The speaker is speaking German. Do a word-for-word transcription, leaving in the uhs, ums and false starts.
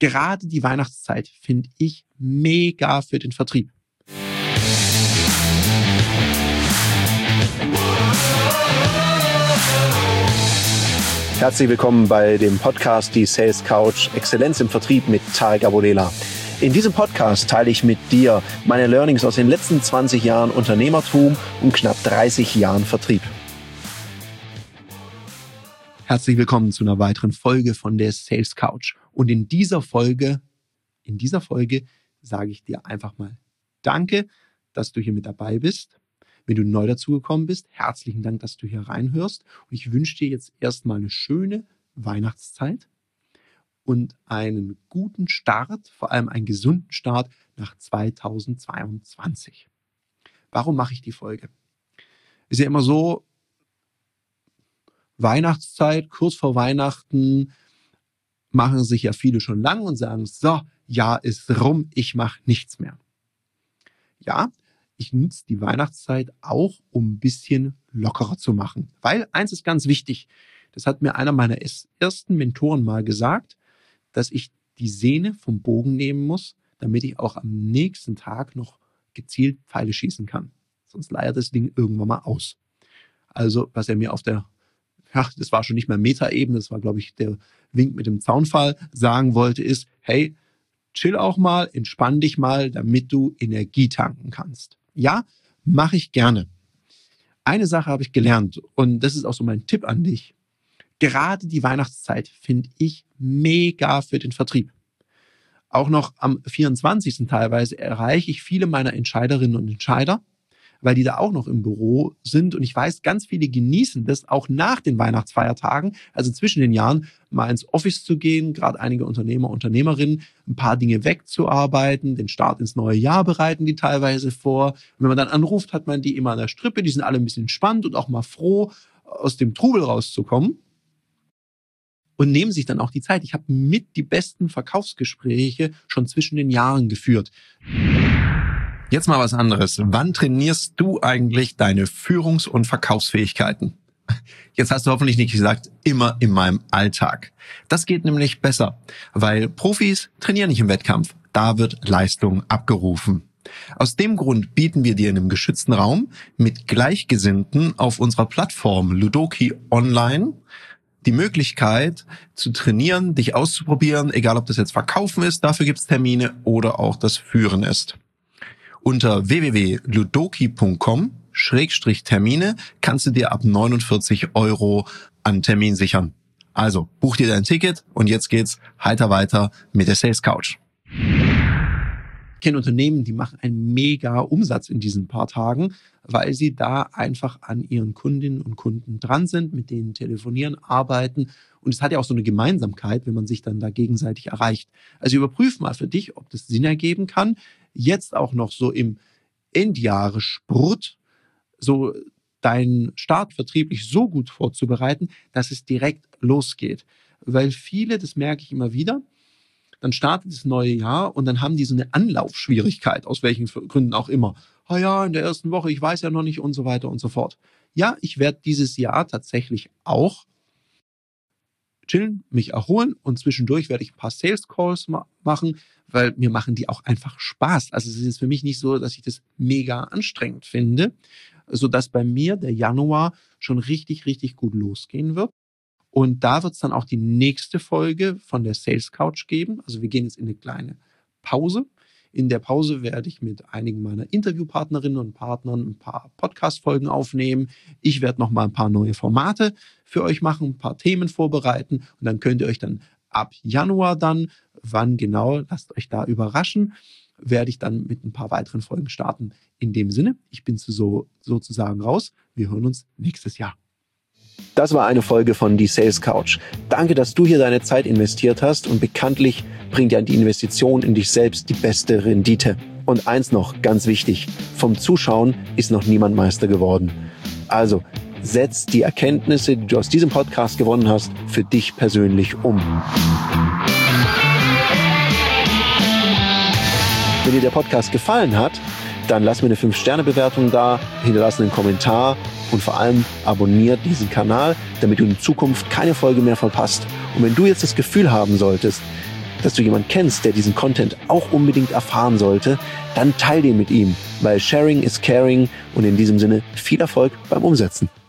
Gerade die Weihnachtszeit finde ich mega für den Vertrieb. Herzlich willkommen bei dem Podcast Die Sales Couch Exzellenz im Vertrieb mit Tarek Abodela. In diesem Podcast teile ich mit dir meine Learnings aus den letzten zwanzig Jahren Unternehmertum und knapp dreißig Jahren Vertrieb. Herzlich willkommen zu einer weiteren Folge von der Sales Couch. Und in dieser Folge, in dieser Folge sage ich dir einfach mal Danke, dass du hier mit dabei bist. Wenn du neu dazugekommen bist, herzlichen Dank, dass du hier reinhörst. Und ich wünsche dir jetzt erstmal eine schöne Weihnachtszeit und einen guten Start, vor allem einen gesunden Start nach zweitausendzweiundzwanzig. Warum mache ich die Folge? Ist ja immer so, Weihnachtszeit, kurz vor Weihnachten, machen sich ja viele schon lang und sagen, so, Jahr ist rum, ich mache nichts mehr. Ja, ich nutze die Weihnachtszeit auch, um ein bisschen lockerer zu machen. Weil eins ist ganz wichtig, das hat mir einer meiner ersten Mentoren mal gesagt, dass ich die Sehne vom Bogen nehmen muss, damit ich auch am nächsten Tag noch gezielt Pfeile schießen kann. Sonst leiert das Ding irgendwann mal aus. Also, was er mir auf der Ja, das war schon nicht mehr Metaebene, das war, glaube ich, der Wink mit dem Zaunfall, sagen wollte, ist, hey, chill auch mal, entspann dich mal, damit du Energie tanken kannst. Ja, mache ich gerne. Eine Sache habe ich gelernt und das ist auch so mein Tipp an dich. Gerade die Weihnachtszeit finde ich mega für den Vertrieb. Auch noch am vierundzwanzigsten teilweise erreiche ich viele meiner Entscheiderinnen und Entscheider, weil die da auch noch im Büro sind. Und ich weiß, ganz viele genießen das auch nach den Weihnachtsfeiertagen, also zwischen den Jahren, mal ins Office zu gehen, gerade einige Unternehmer, Unternehmerinnen, ein paar Dinge wegzuarbeiten, den Start ins neue Jahr bereiten die teilweise vor. Und wenn man dann anruft, hat man die immer an der Strippe, die sind alle ein bisschen entspannt und auch mal froh, aus dem Trubel rauszukommen. Und nehmen sich dann auch die Zeit. Ich habe mit die besten Verkaufsgespräche schon zwischen den Jahren geführt. Jetzt mal was anderes. Wann trainierst du eigentlich deine Führungs- und Verkaufsfähigkeiten? Jetzt hast du hoffentlich nicht gesagt, immer in meinem Alltag. Das geht nämlich besser, weil Profis trainieren nicht im Wettkampf. Da wird Leistung abgerufen. Aus dem Grund bieten wir dir in einem geschützten Raum mit Gleichgesinnten auf unserer Plattform Ludoki Online die Möglichkeit zu trainieren, dich auszuprobieren, egal ob das jetzt Verkaufen ist, dafür gibt es Termine, oder auch das Führen ist. Unter w w w punkt ludoki punkt com Schrägstrich Termine kannst du dir ab neunundvierzig Euro an Termin sichern. Also buch dir dein Ticket und jetzt geht's heiter weiter mit der Sales Couch. Ich kenne Unternehmen, die machen einen mega Umsatz in diesen paar Tagen, weil sie da einfach an ihren Kundinnen und Kunden dran sind, mit denen telefonieren, arbeiten. Und es hat ja auch so eine Gemeinsamkeit, wenn man sich dann da gegenseitig erreicht. Also überprüf mal für dich, ob das Sinn ergeben kann, jetzt auch noch so im Endjahressprut so deinen Start vertrieblich so gut vorzubereiten, dass es direkt losgeht. Weil viele, das merke ich immer wieder, dann startet das neue Jahr und dann haben die so eine Anlaufschwierigkeit, aus welchen Gründen auch immer. Ah ja, in der ersten Woche, ich weiß ja noch nicht und so weiter und so fort. Ja, ich werde dieses Jahr tatsächlich auch chillen, mich erholen und zwischendurch werde ich ein paar Sales Calls ma- machen, weil mir machen die auch einfach Spaß. Also es ist jetzt für mich nicht so, dass ich das mega anstrengend finde, sodass bei mir der Januar schon richtig, richtig gut losgehen wird. Und da wird es dann auch die nächste Folge von der Sales Couch geben. Also wir gehen jetzt in eine kleine Pause. In der Pause werde ich mit einigen meiner Interviewpartnerinnen und Partnern ein paar Podcast-Folgen aufnehmen. Ich werde noch mal ein paar neue Formate für euch machen, ein paar Themen vorbereiten. Und dann könnt ihr euch dann ab Januar dann, wann genau, lasst euch da überraschen, werde ich dann mit ein paar weiteren Folgen starten. In dem Sinne, ich bin so, sozusagen raus. Wir hören uns nächstes Jahr. Das war eine Folge von Die Sales Couch. Danke, dass du hier deine Zeit investiert hast, und bekanntlich bringt ja die Investition in dich selbst die beste Rendite. Und eins noch, ganz wichtig, vom Zuschauen ist noch niemand Meister geworden. Also setz die Erkenntnisse, die du aus diesem Podcast gewonnen hast, für dich persönlich um. Wenn dir der Podcast gefallen hat, dann lass mir eine fünf Sterne Bewertung da, hinterlass einen Kommentar und vor allem abonniert diesen Kanal, damit du in Zukunft keine Folge mehr verpasst. Und wenn du jetzt das Gefühl haben solltest, dass du jemanden kennst, der diesen Content auch unbedingt erfahren sollte, dann teil den mit ihm, weil Sharing is Caring und in diesem Sinne viel Erfolg beim Umsetzen.